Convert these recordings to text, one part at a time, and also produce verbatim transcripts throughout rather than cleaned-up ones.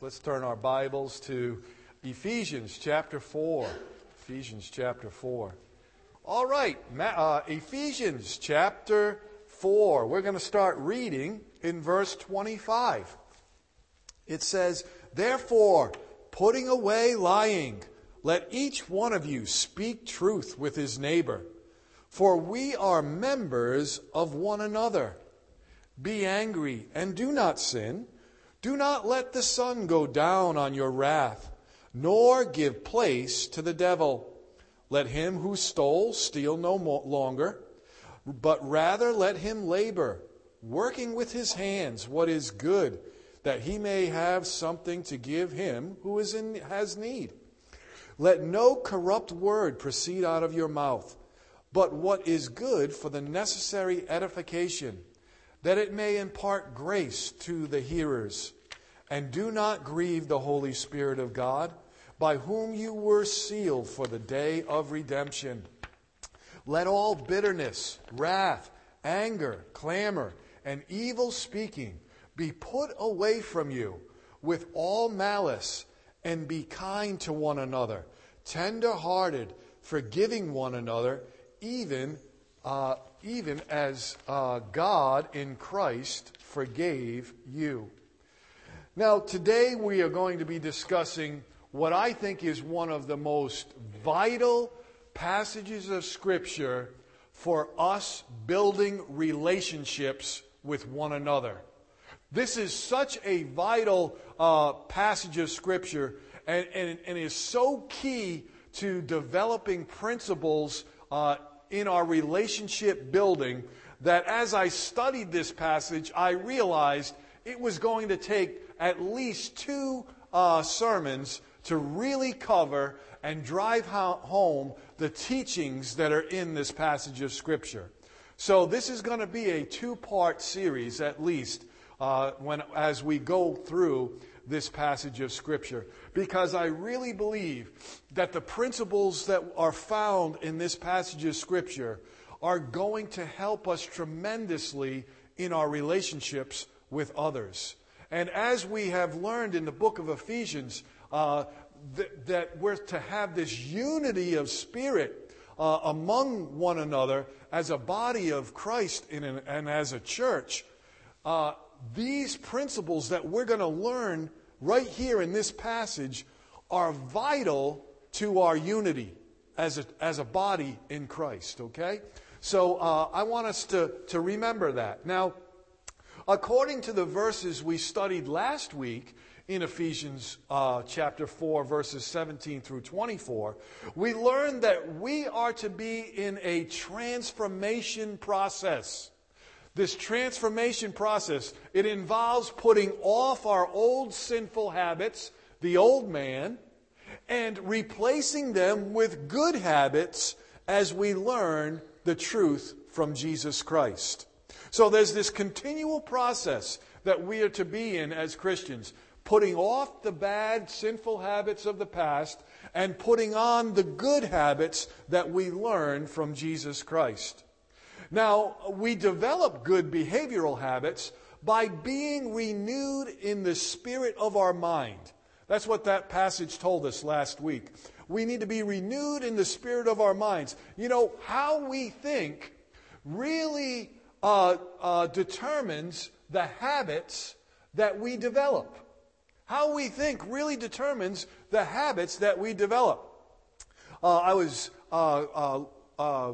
Let's turn our Bibles to Ephesians chapter four. Ephesians chapter four. All right, uh, Ephesians chapter four. We're going to start reading in verse twenty-five. It says, "Therefore, putting away lying, let each one of you speak truth with his neighbor, for we are members of one another. Be angry and do not sin. Do not let the sun go down on your wrath, nor give place to the devil. Let him who stole steal no longer, but rather let him labor, working with his hands what is good, that he may have something to give him who is in, has need. Let no corrupt word proceed out of your mouth, but what is good for the necessary edification, that it may impart grace to the hearers. And do not grieve the Holy Spirit of God, by whom you were sealed for the day of redemption. Let all bitterness, wrath, anger, clamor, and evil speaking be put away from you with all malice, and be kind to one another, tender-hearted, forgiving one another, even uh, even as uh, God in Christ forgave you." Now, today we are going to be discussing what I think is one of the most vital passages of Scripture for us building relationships with one another. This is such a vital uh, passage of Scripture and, and, and is so key to developing principles uh, in our relationship building that as I studied this passage, I realized it was going to take at least two uh, sermons to really cover and drive ho- home the teachings that are in this passage of Scripture. So this is going to be a two-part series at least uh, when as we go through this passage of Scripture, because I really believe that the principles that are found in this passage of Scripture are going to help us tremendously in our relationships with others. And as we have learned in the book of Ephesians, uh, th- that we're to have this unity of spirit uh, among one another as a body of Christ in an, and as a church, uh, these principles that we're going to learn right here in this passage are vital to our unity as a, as a body in Christ, okay? So uh, I want us to, to remember that. Now, according to the verses we studied last week in Ephesians uh, chapter four, verses seventeen through twenty-four, we learned that we are to be in a transformation process. This transformation process, it involves putting off our old sinful habits, the old man, and replacing them with good habits as we learn the truth from Jesus Christ. So there's this continual process that we are to be in as Christians, putting off the bad, sinful habits of the past and putting on the good habits that we learn from Jesus Christ. Now, we develop good behavioral habits by being renewed in the spirit of our mind. That's what that passage told us last week. We need to be renewed in the spirit of our minds. You know, how we think really Uh, uh, determines the habits that we develop. How we think really determines the habits that we develop. Uh, I was uh, uh, uh,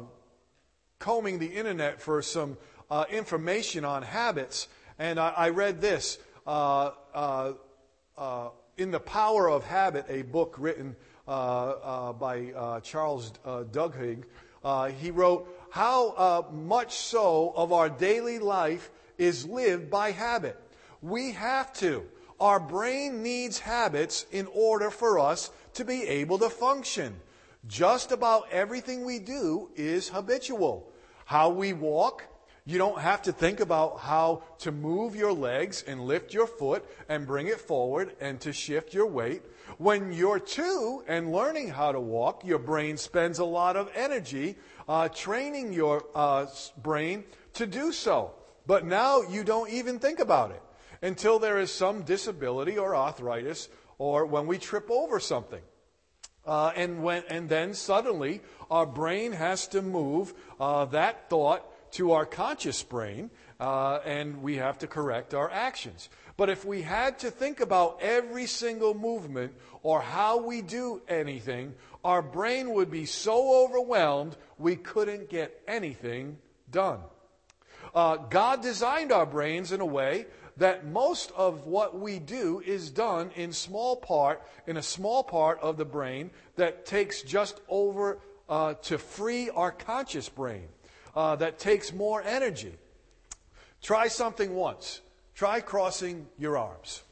combing the internet for some uh, information on habits, and I, I read this uh, uh, uh, in The Power of Habit, a book written uh, uh, by uh, Charles uh, Duhigg. Uh, he wrote, "How uh, much so of our daily life is lived by habit. We have to. Our brain needs habits in order for us to be able to function. Just about everything we do is habitual. How we walk, you don't have to think about how to move your legs and lift your foot and bring it forward and to shift your weight. When you're two and learning how to walk, your brain spends a lot of energy uh, training your uh, brain to do so. But now you don't even think about it. until there is some disability or arthritis or when we trip over something. Uh, and when and then suddenly our brain has to move uh, that thought to our conscious brain, uh, and we have to correct our actions. But if we had to think about every single movement or how we do anything, our brain would be so overwhelmed we couldn't get anything done. Uh, God designed our brains in a way that most of what we do is done in small part, in a small part of the brain that takes just over uh, to free our conscious brain, uh, that takes more energy. Try something once. Try crossing your arms.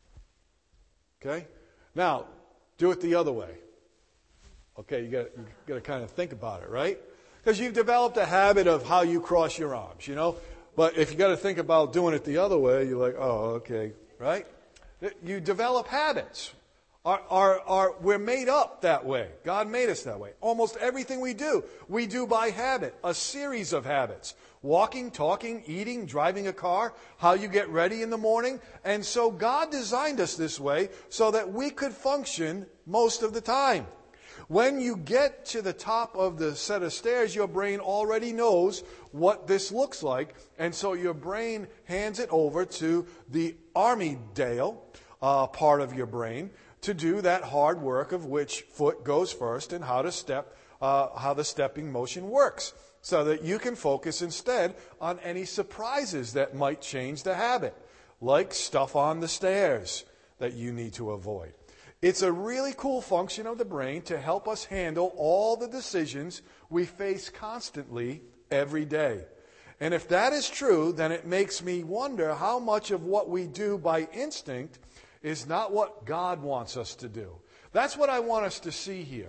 Okay? Now, do it the other way. Okay, you got you got to kind of think about it, right? Because you've developed a habit of how you cross your arms, you know? But if you got to think about doing it the other way, you're like, oh, okay, right? You develop habits. Our, our, our, we're made up that way. God made us that way. Almost everything we do, we do by habit, a series of habits. Walking, talking, eating, driving a car, how you get ready in the morning. And so God designed us this way so that we could function most of the time. When you get to the top of the set of stairs, your brain already knows what this looks like. And so your brain hands it over to the Armidale uh, part of your brain to do that hard work of which foot goes first and how to step, uh, how the stepping motion works, so that you can focus instead on any surprises that might change the habit, like stuff on the stairs that you need to avoid. It's a really cool function of the brain to help us handle all the decisions we face constantly every day. And if that is true, then it makes me wonder how much of what we do by instinct is not what God wants us to do. That's what I want us to see here.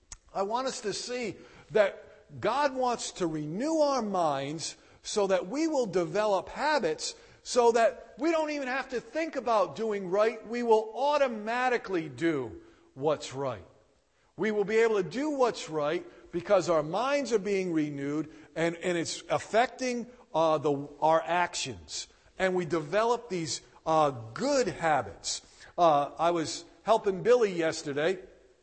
I want us to see that God wants to renew our minds so that we will develop habits so that we don't even have to think about doing right. We will automatically do what's right. We will be able to do what's right because our minds are being renewed and, and it's affecting uh, the, our actions. And we develop these uh, good habits. Uh, I was helping Billy yesterday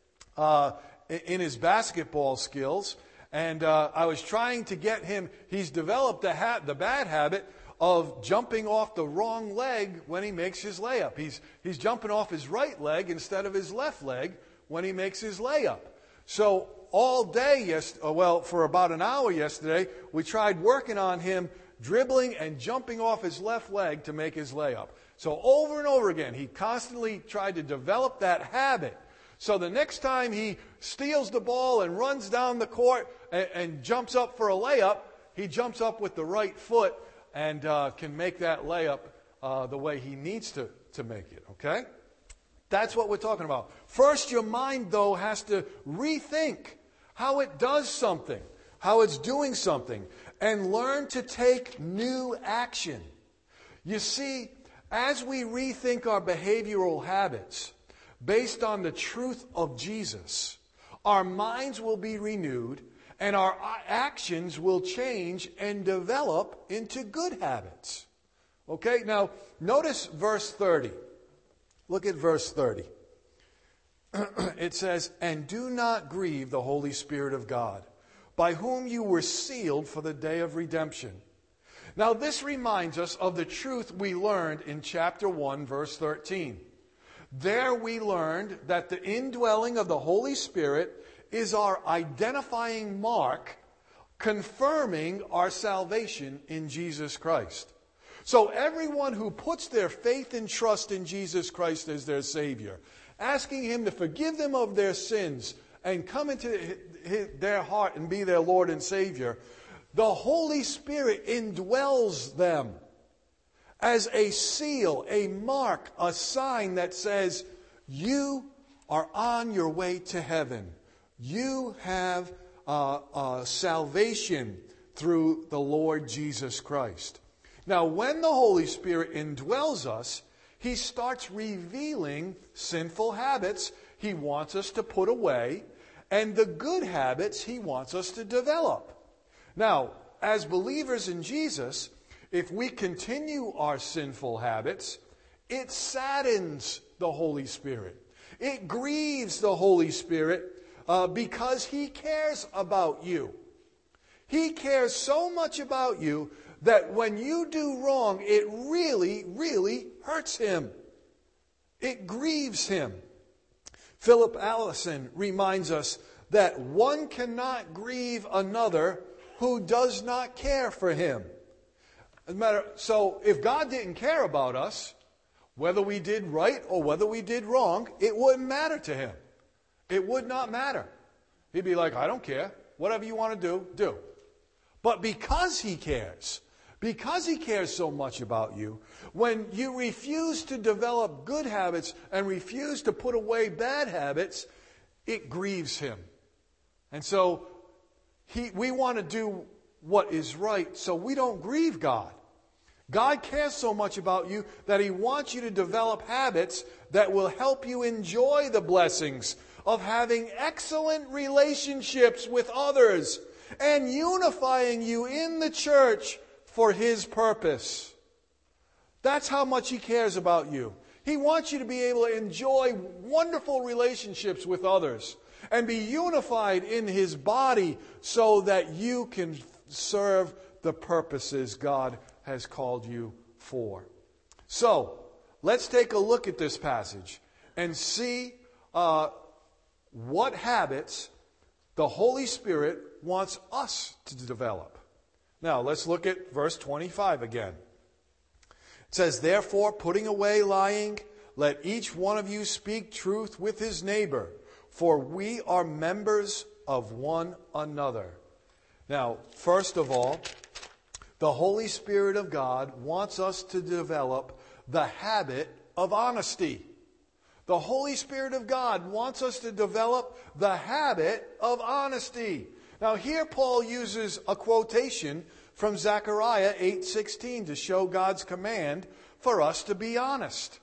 uh, in his basketball skills. And uh, I was trying to get him, he's developed the, ha- the bad habit of jumping off the wrong leg when he makes his layup. He's, he's jumping off his right leg instead of his left leg when he makes his layup. So all day, yes, well, for about an hour yesterday, we tried working on him dribbling and jumping off his left leg to make his layup. So over and over again, he constantly tried to develop that habit. So the next time he steals the ball and runs down the court and, and jumps up for a layup, he jumps up with the right foot and uh, can make that layup uh, the way he needs to, to make it, okay? That's what we're talking about. First, your mind, though, has to rethink how it does something, how it's doing something, and learn to take new action. You see, as we rethink our behavioral habits based on the truth of Jesus, our minds will be renewed and our actions will change and develop into good habits. Okay, now notice verse thirty. Look at verse thirty. It says, "And do not grieve the Holy Spirit of God, by whom you were sealed for the day of redemption." Now this reminds us of the truth we learned in chapter one, verse thirteen. There we learned that the indwelling of the Holy Spirit is our identifying mark, confirming our salvation in Jesus Christ. So everyone who puts their faith and trust in Jesus Christ as their Savior, asking Him to forgive them of their sins and come into their heart and be their Lord and Savior, the Holy Spirit indwells them as a seal, a mark, a sign that says, you are on your way to heaven. You have uh, uh, salvation through the Lord Jesus Christ. Now, when the Holy Spirit indwells us, He starts revealing sinful habits He wants us to put away and the good habits He wants us to develop. Now, as believers in Jesus, if we continue our sinful habits, It saddens the Holy Spirit. It grieves the Holy Spirit uh, because He cares about you. He cares so much about you that when you do wrong, it really, really hurts Him. It grieves Him. Philip Allison reminds us that one cannot grieve another who does not care for him. As a matter, so if God didn't care about us, whether we did right or whether we did wrong, it wouldn't matter to Him. It would not matter. He'd be like, I don't care. Whatever you want to do, do. But because He cares, because He cares so much about you, when you refuse to develop good habits and refuse to put away bad habits, it grieves Him. And so he, we want to do what is right so we don't grieve God. God cares so much about you that He wants you to develop habits that will help you enjoy the blessings of having excellent relationships with others and unifying you in the church for His purpose. That's how much He cares about you. He wants you to be able to enjoy wonderful relationships with others and be unified in His body so that you can serve the purposes God has called you for. So, let's take a look at this passage and see uh, what habits the Holy Spirit wants us to develop. Now, let's look at verse twenty-five again. It says, therefore, putting away lying, let each one of you speak truth with his neighbor, for we are members of one another. Now, first of all, the Holy Spirit of God wants us to develop the habit of honesty. The Holy Spirit of God wants us to develop the habit of honesty. Now, here Paul uses a quotation from Zechariah eight sixteen to show God's command for us to be honest.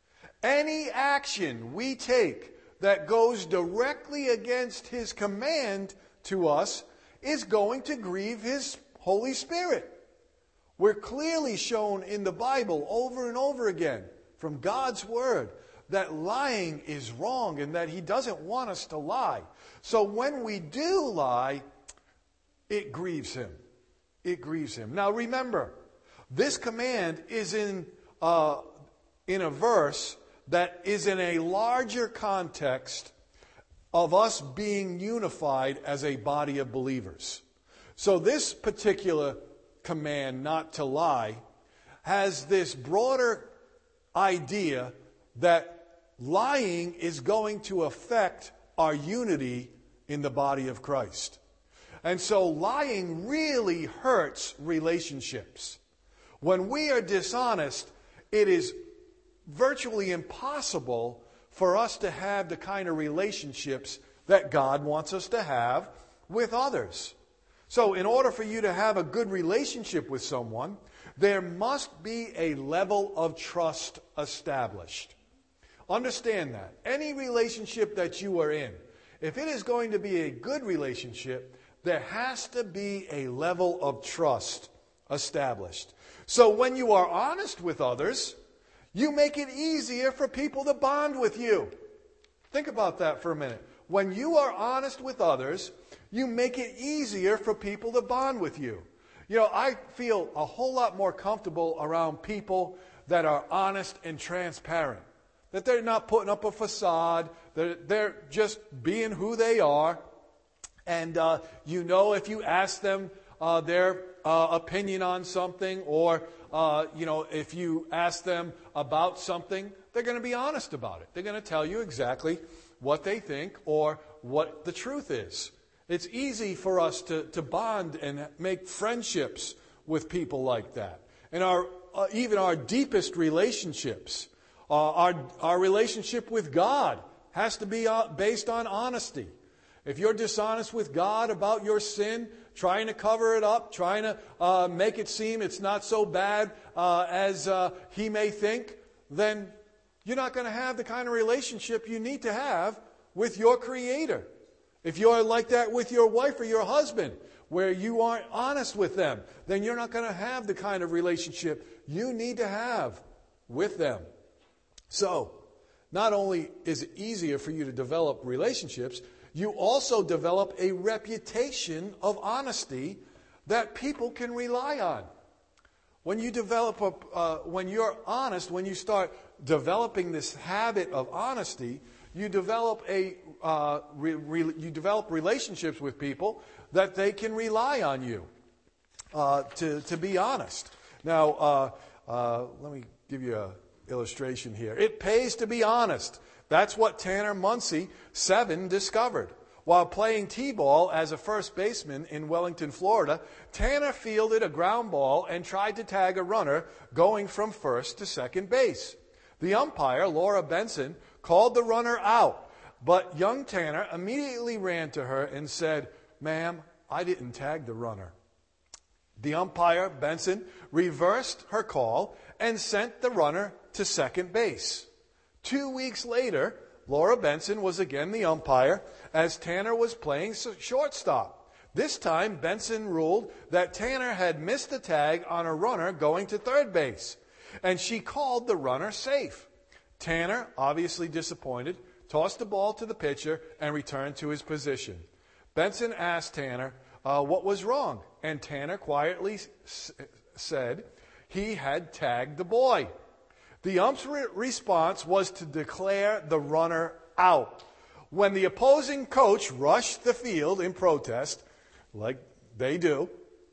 Any action we take that goes directly against His command to us is going to grieve His Holy Spirit. We're clearly shown in the Bible over and over again from God's Word that lying is wrong and that He doesn't want us to lie. So when we do lie, it grieves Him. It grieves Him. Now remember, this command is in, uh, in a verse that is in a larger context of us being unified as a body of believers. So this particular command, not to lie, has this broader idea that lying is going to affect our unity in the body of Christ. And so lying really hurts relationships. When we are dishonest, it is virtually impossible for us to have the kind of relationships that God wants us to have with others. So in order for you to have a good relationship with someone, there must be a level of trust established. Understand that. Any relationship that you are in, if it is going to be a good relationship, there has to be a level of trust established. So when you are honest with others, you make it easier for people to bond with you. Think about that for a minute. When you are honest with others, you make it easier for people to bond with you. You know, I feel a whole lot more comfortable around people that are honest and transparent. That they're not putting up a facade. That they're just being who they are. And uh, you know, if you ask them uh, their uh, opinion on something, or uh, you know, if you ask them about something, they're going to be honest about it. They're going to tell you exactly what they think or what the truth is. It's easy for us to, to bond and make friendships with people like that. And our uh, even our deepest relationships, uh, our our relationship with God has to be uh, based on honesty. If you're dishonest with God about your sin, trying to cover it up, trying to uh, make it seem it's not so bad uh, as uh, He may think, then you're not going to have the kind of relationship you need to have with your Creator. If you're like that with your wife or your husband, where you aren't honest with them, then you're not going to have the kind of relationship you need to have with them. So, not only is it easier for you to develop relationships, you also develop a reputation of honesty that people can rely on. When you develop a, uh, when you're honest, when you start developing this habit of honesty, you develop a uh, re, re, you develop relationships with people that they can rely on you uh, to to be honest. Now, uh, uh, let me give you an illustration here. It pays to be honest. That's what Tanner Muncy, seven, discovered. While playing t-ball as a first baseman in Wellington, Florida, Tanner fielded a ground ball and tried to tag a runner going from first to second base. The umpire, Laura Benson, called the runner out, but young Tanner immediately ran to her and said, "Ma'am, I didn't tag the runner." The umpire, Benson, reversed her call and sent the runner to second base. Two weeks later, Laura Benson was again the umpire as Tanner was playing shortstop. This time, Benson ruled that Tanner had missed the tag on a runner going to third base, and she called the runner safe. Tanner, obviously disappointed, tossed the ball to the pitcher and returned to his position. Benson asked Tanner uh, what was wrong, and Tanner quietly s- said he had tagged the boy. The ump's re- response was to declare the runner out. When the opposing coach rushed the field in protest, like they do,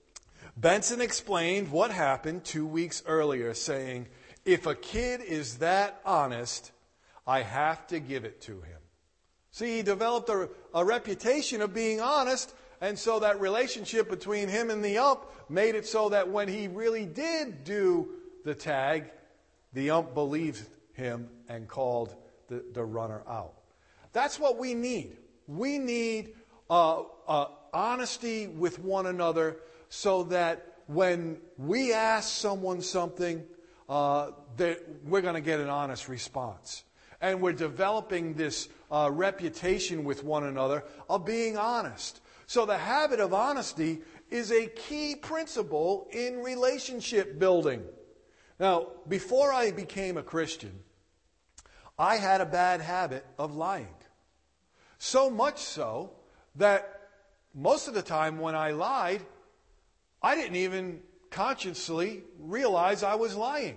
Benson explained what happened two weeks earlier, saying, "If a kid is that honest, I have to give it to him." See, he developed a, a reputation of being honest, and so that relationship between him and the ump made it so that when he really did do the tag, the ump believed him and called the, the runner out. That's what we need. We need uh, uh, honesty with one another so that when we ask someone something, uh, that we're going to get an honest response. And we're developing this uh, reputation with one another of being honest. So the habit of honesty is a key principle in relationship building. Now, before I became a Christian, I had a bad habit of lying. So much so that most of the time when I lied, I didn't even consciously realize I was lying.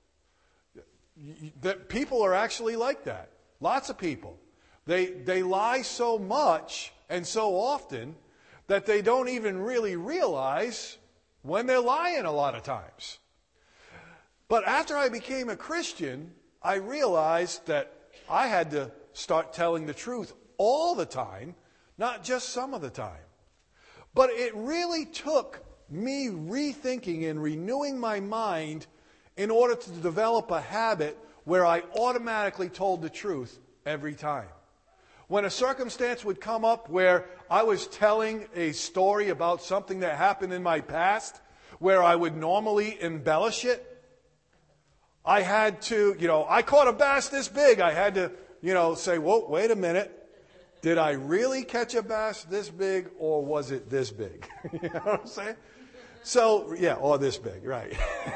That people are actually like that. Lots of people. They, they lie so much and so often that they don't even really realize when they're lying a lot of times. But after I became a Christian, I realized that I had to start telling the truth all the time, not just some of the time. But it really took me rethinking and renewing my mind in order to develop a habit where I automatically told the truth every time. When a circumstance would come up where I was telling a story about something that happened in my past, where I would normally embellish it, I had to, you know, I caught a bass this big. I had to, you know, say, whoa, wait a minute. Did I really catch a bass this big or was it this big? You know what I'm saying? So, yeah, or this big, right.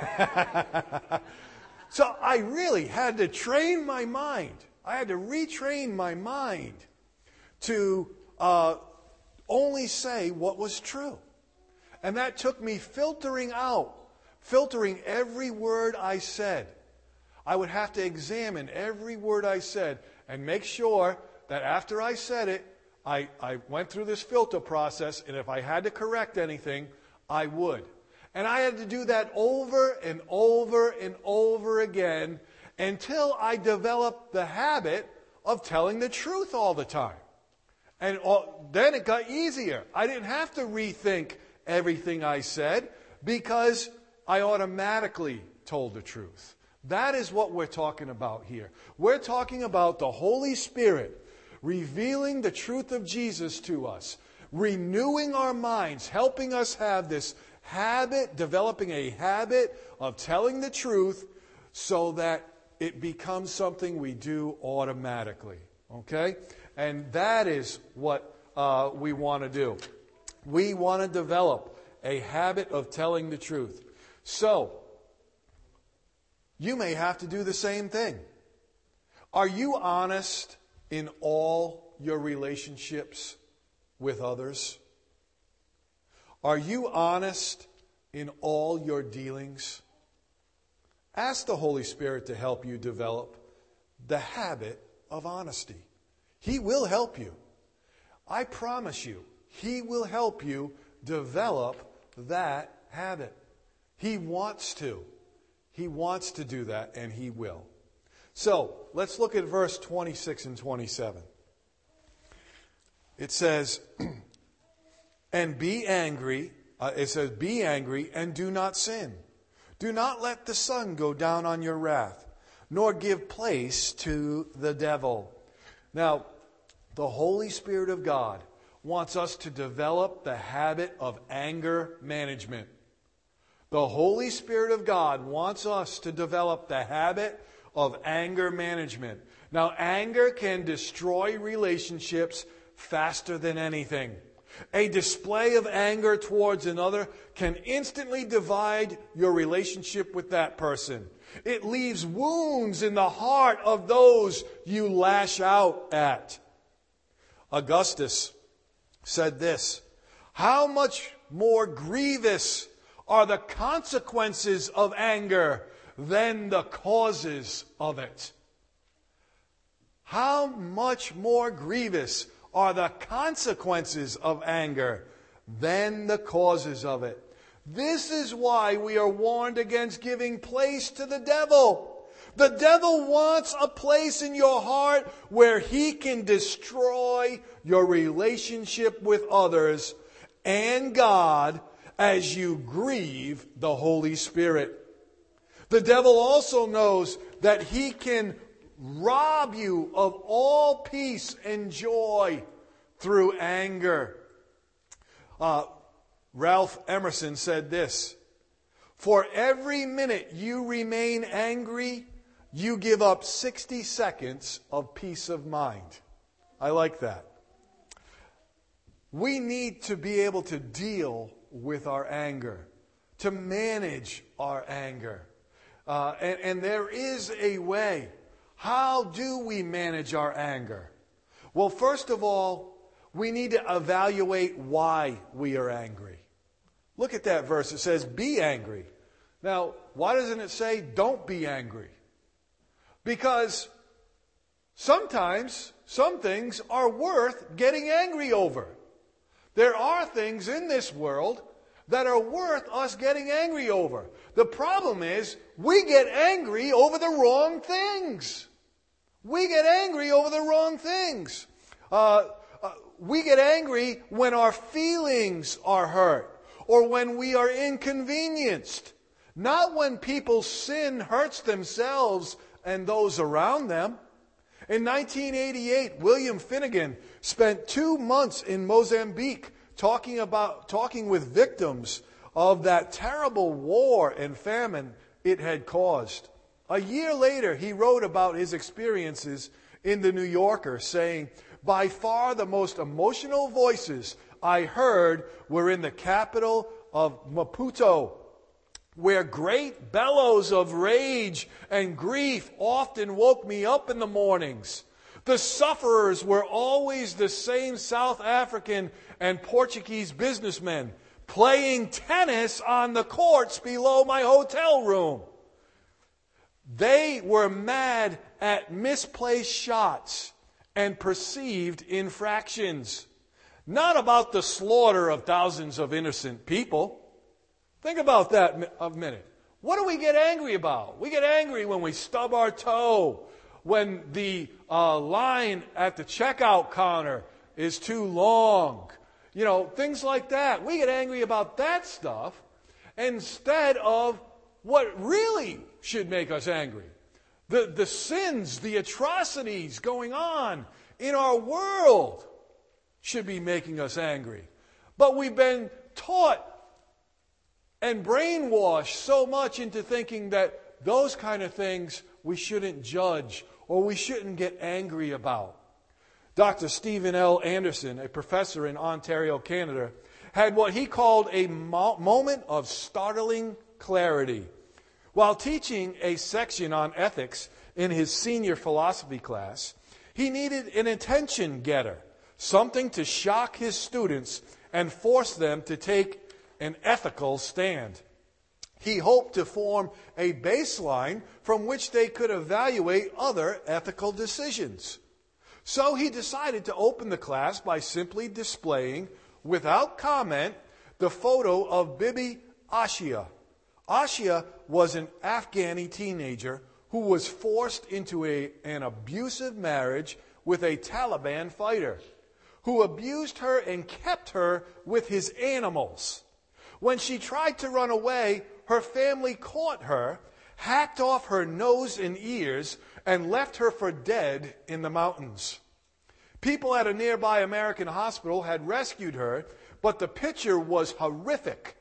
So I really had to train my mind. I had to retrain my mind to uh, only say what was true. And that took me filtering out, filtering every word I said. I would have to examine every word I said and make sure that after I said it, I, I went through this filter process, and if I had to correct anything, I would. And I had to do that over and over and over again until I developed the habit of telling the truth all the time. And all, then it got easier. I didn't have to rethink everything I said because I automatically told the truth. That is what we're talking about here. We're talking about the Holy Spirit revealing the truth of Jesus to us, renewing our minds, helping us have this habit, developing a habit of telling the truth so that it becomes something we do automatically. Okay? And that is what uh, we want to do. We want to develop a habit of telling the truth. So, you may have to do the same thing. Are you honest in all your relationships with others? Are you honest in all your dealings? Ask the Holy Spirit to help you develop the habit of honesty. He will help you. I promise you, He will help you develop that habit. He wants to. He wants to do that, and He will. So, let's look at verse twenty-six and twenty-seven. It says, and be angry. Uh, it says, be angry and do not sin. Do not let the sun go down on your wrath, nor give place to the devil. Now, the Holy Spirit of God wants us to develop the habit of anger management. The Holy Spirit of God wants us to develop the habit of anger management. Now, anger can destroy relationships faster than anything. A display of anger towards another can instantly divide your relationship with that person. It leaves wounds in the heart of those you lash out at. Augustus said this, how much more grievous are the consequences of anger than the causes of it. How much more grievous are the consequences of anger than the causes of it. This is why we are warned against giving place to the devil. The devil wants a place in your heart where he can destroy your relationship with others and God as you grieve the Holy Spirit. The devil also knows that he can rob you of all peace and joy through anger. Uh, Ralph Emerson said this, for every minute you remain angry, you give up sixty seconds of peace of mind. I like that. We need to be able to deal with our anger, to manage our anger. Uh, and, and there is a way. How do we manage our anger? Well, first of all, we need to evaluate why we are angry. Look at that verse. It says, be angry. Now, why doesn't it say, don't be angry? Because sometimes some things are worth getting angry over. There are things in this world that are worth us getting angry over. The problem is, we get angry over the wrong things. We get angry over the wrong things. Uh, uh, we get angry when our feelings are hurt or when we are inconvenienced. Not when people's sin hurts themselves and those around them. In nineteen eighty-eight, William Finnegan spent two months in Mozambique talking about talking with victims of that terrible war and famine it had caused. A year later, he wrote about his experiences in the New Yorker, saying, by far the most emotional voices I heard were in the capital of Maputo, where great bellows of rage and grief often woke me up in the mornings. The sufferers were always the same South African and Portuguese businessmen playing tennis on the courts below my hotel room. They were mad at misplaced shots and perceived infractions, not about the slaughter of thousands of innocent people. Think about that a minute. What do we get angry about? We get angry when we stub our toe, when the uh, line at the checkout counter is too long. You know, things like that. We get angry about that stuff instead of what really should make us angry. The, the sins, the atrocities going on in our world should be making us angry. But we've been taught and brainwashed so much into thinking that those kind of things we shouldn't judge or we shouldn't get angry about. Doctor Stephen L. Anderson, a professor in Ontario, Canada, had what he called a mo- moment of startling clarity. While teaching a section on ethics in his senior philosophy class, he needed an attention getter, something to shock his students and force them to take an ethical stand. He hoped to form a baseline from which they could evaluate other ethical decisions. So he decided to open the class by simply displaying, without comment, the photo of Bibi Asia. Asia was an Afghani teenager who was forced into a, an abusive marriage with a Taliban fighter, who abused her and kept her with his animals. When she tried to run away, her family caught her, hacked off her nose and ears, and left her for dead in the mountains. People at a nearby American hospital had rescued her, but the picture was horrific.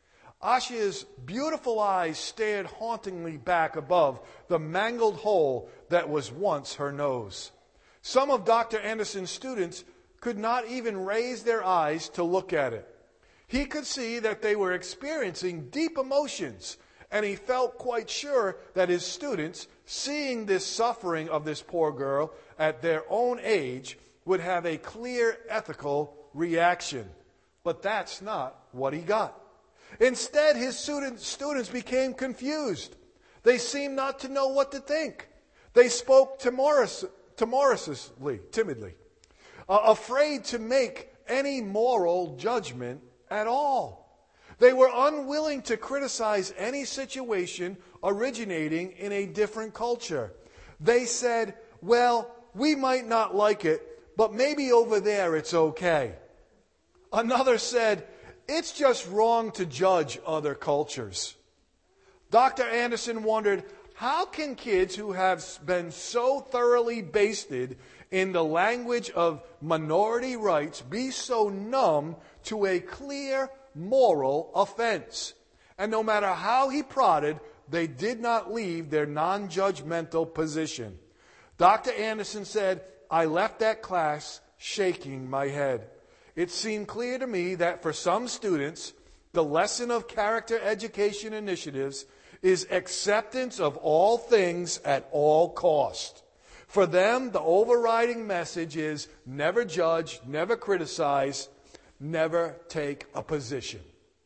Asia's beautiful eyes stared hauntingly back above the mangled hole that was once her nose. Some of Doctor Anderson's students could not even raise their eyes to look at it. He could see that they were experiencing deep emotions, and he felt quite sure that his students, seeing this suffering of this poor girl at their own age, would have a clear ethical reaction. But that's not what he got. Instead, his student, students became confused. They seemed not to know what to think. They spoke timorous, timorously, timidly, uh, afraid to make any moral judgment at all. They were unwilling to criticize any situation originating in a different culture. They said, well, we might not like it, but maybe over there it's okay. Another said, it's just wrong to judge other cultures. Doctor Anderson wondered, how can kids who have been so thoroughly basted in the language of minority rights be so numb to a clear moral offense? And no matter how he prodded, they did not leave their non-judgmental position. Doctor Anderson said, I left that class shaking my head. It seemed clear to me that for some students, the lesson of character education initiatives is acceptance of all things at all cost. For them, the overriding message is never judge, never criticize, never take a position.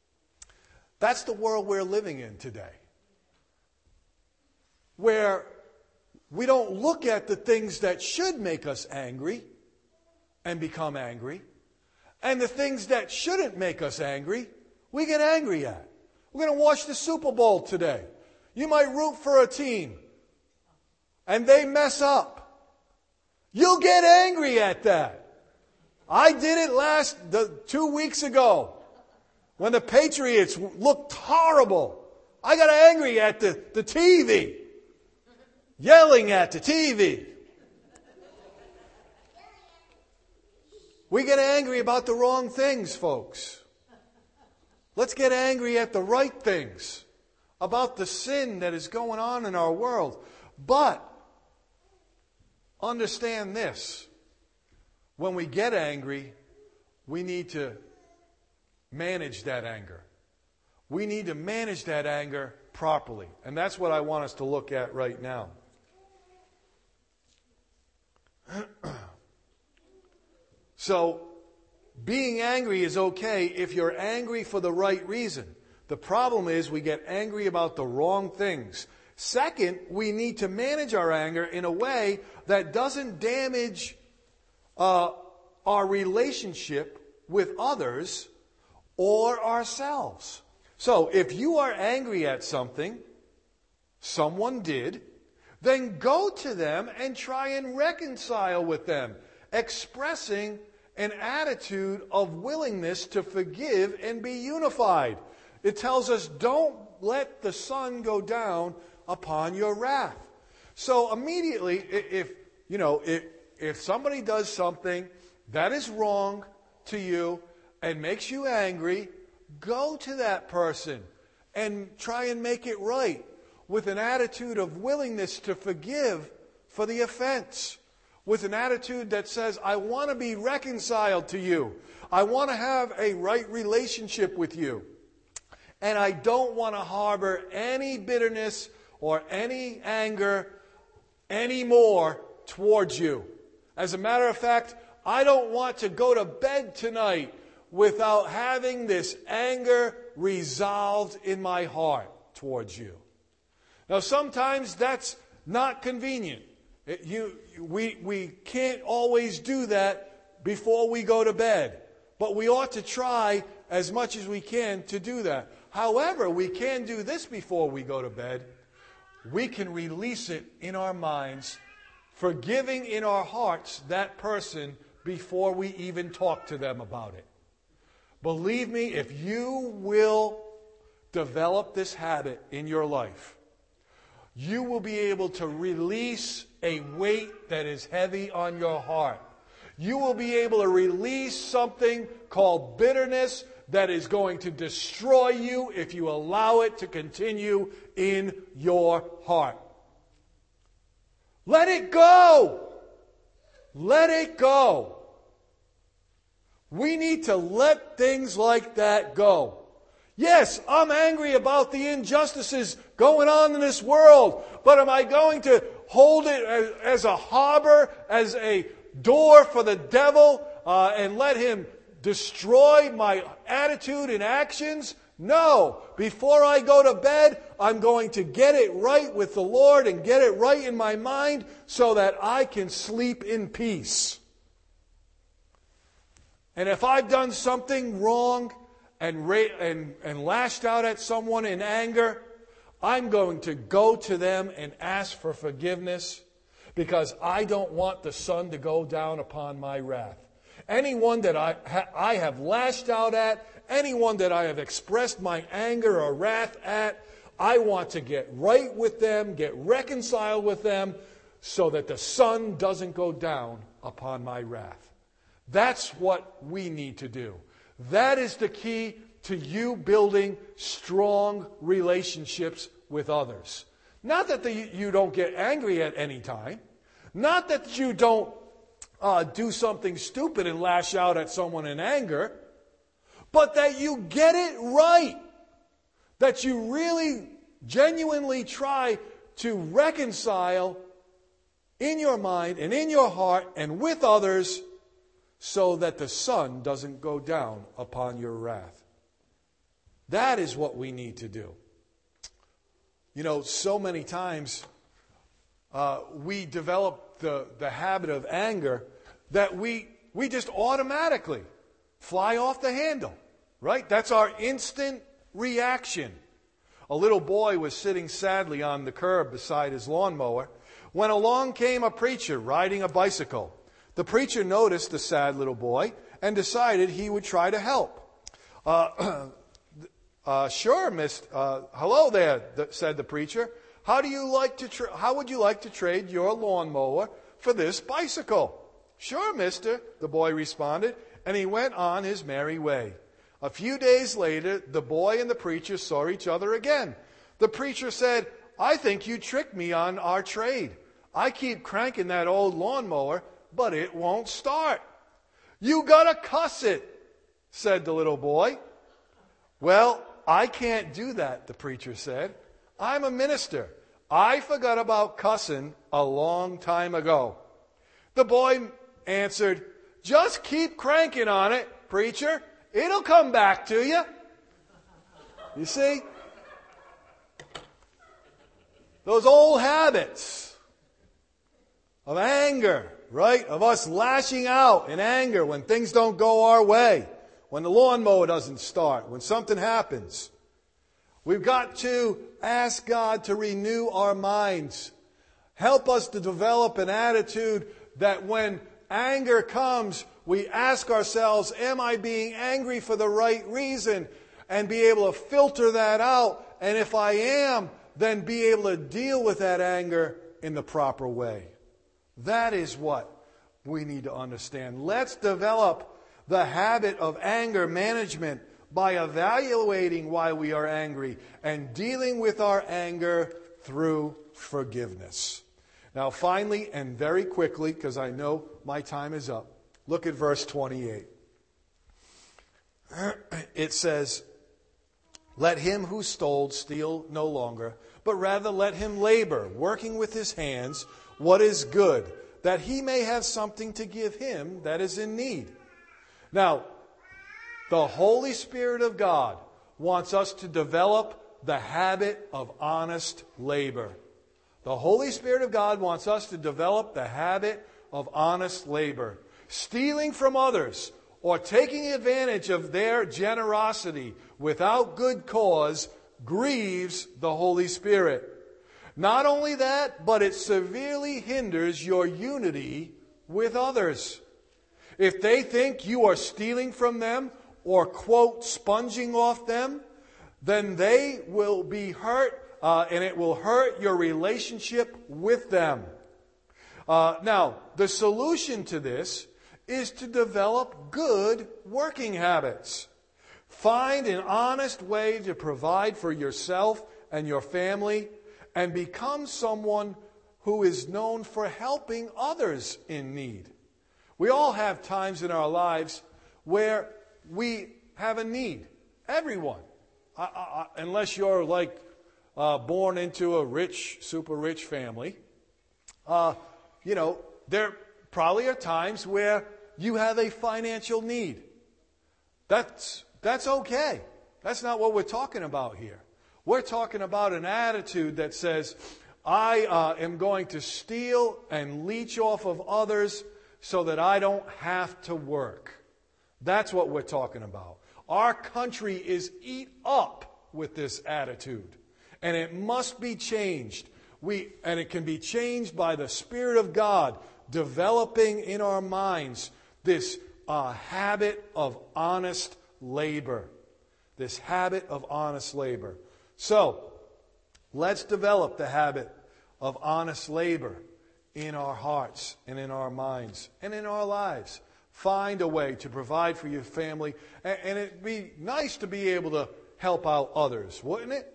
That's the world we're living in today, where we don't look at the things that should make us angry and become angry, and the things that shouldn't make us angry, we get angry at. We're going to watch the Super Bowl today. You might root for a team, and they mess up. You'll get angry at that. I did it last the, two weeks ago when the Patriots looked horrible. I got angry at the, the T V, yelling at the T V. We get angry about the wrong things, folks. Let's get angry at the right things, about the sin that is going on in our world. But understand this. When we get angry, we need to manage that anger. We need to manage that anger properly. And that's what I want us to look at right now. So, being angry is okay if you're angry for the right reason. The problem is we get angry about the wrong things. Second, we need to manage our anger in a way that doesn't damage uh, our relationship with others or ourselves. So, if you are angry at something someone did, then go to them and try and reconcile with them, expressing an attitude of willingness to forgive and be unified. It tells us, don't let the sun go down upon your wrath. So immediately, if you know, if, if somebody does something that is wrong to you and makes you angry, go to that person and try and make it right with an attitude of willingness to forgive for the offense. With an attitude that says, I want to be reconciled to you. I want to have a right relationship with you. And I don't want to harbor any bitterness or any anger anymore towards you. As a matter of fact, I don't want to go to bed tonight without having this anger resolved in my heart towards you. Now, sometimes that's not convenient. It, you, we, we can't always do that before we go to bed. But we ought to try as much as we can to do that. However, we can do this before we go to bed. We can release it in our minds, forgiving in our hearts that person before we even talk to them about it. Believe me, if you will develop this habit in your life, you will be able to release a weight that is heavy on your heart. You will be able to release something called bitterness that is going to destroy you if you allow it to continue in your heart. Let it go. Let it go. We need to let things like that go. Yes, I'm angry about the injustices going on in this world, but am I going to hold it as, as a harbor, as a door for the devil, uh, and let him destroy my attitude and actions? No. Before I go to bed, I'm going to get it right with the Lord and get it right in my mind so that I can sleep in peace. And if I've done something wrong and, ra- and, and lashed out at someone in anger, I'm going to go to them and ask for forgiveness because I don't want the sun to go down upon my wrath. Anyone that I, ha- I have lashed out at, anyone that I have expressed my anger or wrath at, I want to get right with them, get reconciled with them, so that the sun doesn't go down upon my wrath. That's what we need to do. That is the key to you building strong relationships with others. Not that the, you don't get angry at any time. Not that you don't uh, do something stupid and lash out at someone in anger. But that you get it right. That you really genuinely try to reconcile in your mind and in your heart and with others so that the sun doesn't go down upon your wrath. That is what we need to do. You know, so many times uh, we develop the, the habit of anger that we we just automatically fly off the handle, right? That's our instant reaction. A little boy was sitting sadly on the curb beside his lawnmower when along came a preacher riding a bicycle. The preacher noticed the sad little boy and decided he would try to help. Uh, uh, sure, Miss. Uh, hello there, th- said the preacher. How do you like to? Tra- how would you like to trade your lawnmower for this bicycle? Sure, Mister. The boy responded, and he went on his merry way. A few days later, the boy and the preacher saw each other again. The preacher said, "I think you tricked me on our trade. I keep cranking that old lawnmower, but it won't start." "You gotta cuss it," said the little boy. "Well, I can't do that," the preacher said. "I'm a minister. I forgot about cussing a long time ago." The boy answered, "Just keep cranking on it, preacher. It'll come back to you." You see? Those old habits of anger, right? Of us lashing out in anger when things don't go our way, when the lawnmower doesn't start, when something happens. We've got to ask God to renew our minds. Help us to develop an attitude that when anger comes, we ask ourselves, am I being angry for the right reason? And be able to filter that out. And if I am, then be able to deal with that anger in the proper way. That is what we need to understand. Let's develop the habit of anger management by evaluating why we are angry and dealing with our anger through forgiveness. Now, finally, and very quickly, because I know my time is up, look at verse twenty-eight. It says, "Let him who stole steal no longer, but rather let him labor, working with his hands what is good, that he may have something to give him that is in need. Now, the Holy Spirit of God wants us to develop the habit of honest labor. The Holy Spirit of God wants us to develop the habit of honest labor. Stealing from others or taking advantage of their generosity without good cause grieves the Holy Spirit. Not only that, but it severely hinders your unity with others. If they think you are stealing from them or, quote, sponging off them, then they will be hurt, uh, and it will hurt your relationship with them. Uh, now, the solution to this is to develop good working habits. Find an honest way to provide for yourself and your family, and become someone who is known for helping others in need. We all have times in our lives where we have a need. Everyone. I, I, unless you're like uh, born into a rich, super rich family. Uh, you know, there probably are times where you have a financial need. That's, that's okay. That's not what we're talking about here. We're talking about an attitude that says, I uh, am going to steal and leech off of others so that I don't have to work. That's what we're talking about. Our country is eat up with this attitude, and it must be changed. We, and it can be changed by the Spirit of God developing in our minds this uh, habit of honest labor. This habit of honest labor. So, let's develop the habit of honest labor in our hearts and in our minds and in our lives. Find a way to provide for your family. And, and it'd be nice to be able to help out others, wouldn't it?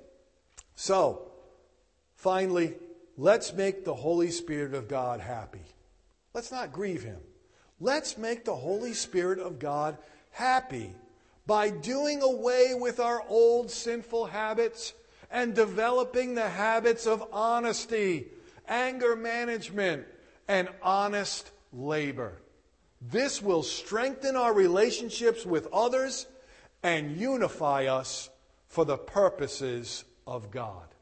So, finally, let's make the Holy Spirit of God happy. Let's not grieve Him. Let's make the Holy Spirit of God happy by doing away with our old sinful habits and developing the habits of honesty, anger management, and honest labor. This will strengthen our relationships with others and unify us for the purposes of God.